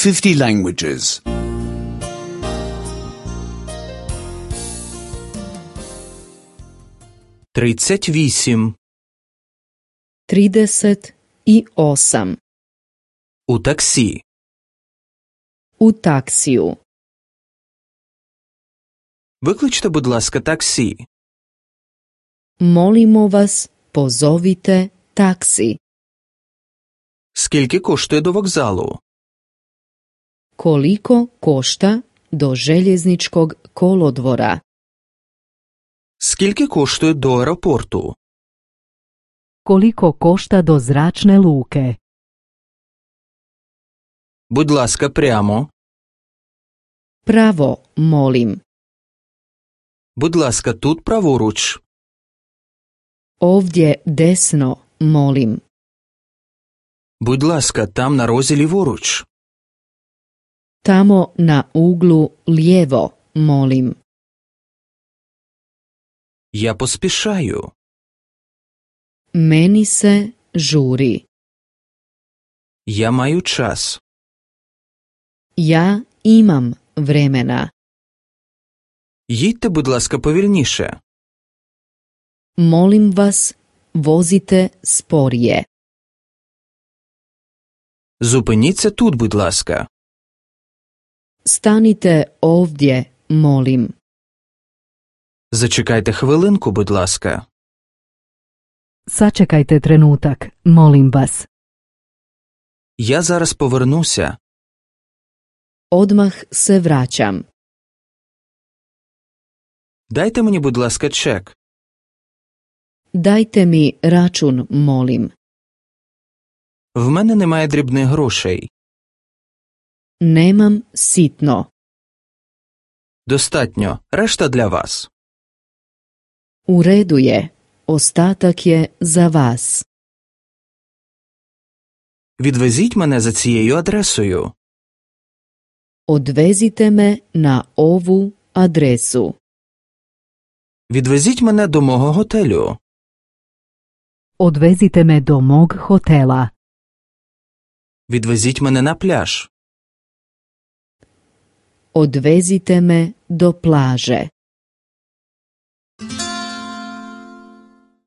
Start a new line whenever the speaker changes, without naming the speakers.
50 languages.
38.
38.
У таксі.
U taksiju.
Викличте, будь ласка, таксі.
Molimo vas, pozovite taksi.
Скільки коштує до вокзалу?
Koliko košta do željezničkog kolodvora?
Скільки коштує до аеропорту?
Koliko košta do zračne luke?
Будь ласка, прямо.
Pravo, molim.
Будь ласка, тут праворуч.
Ovdje desno, molim.
Будь ласка, там на розі ліворуч.
Tamo na uglu lijevo, molim.
Я поспішаю.
Meni se žuri.
Я маю час.
Ja imam vremena.
Їдьте, будь ласка, повільніше.
Molim vas, vozite sporije.
Зупиніться тут, будь ласка.
Stanite ovdje, molim.
Зачекайте хвилинку, будь ласка.
Sačekajte trenutak, molim vas.
Я зараз повернуся.
Odmah se vraćam.
Дайте мені, будь ласка, чек.
Dajte mi račun, molim.
В мене немає дрібних грошей.
Nemam sitno.
Достатньо. Решта для вас.
U redu je. Ostatak je za vas.
Відвезіть мене за цією адресою.
Odvezite me na ovu adresu.
Відвезіть мене до мого готелю.
Odvezite me do mog hotela.
Відвезіть мене на пляж.
Odvezite me do plaže.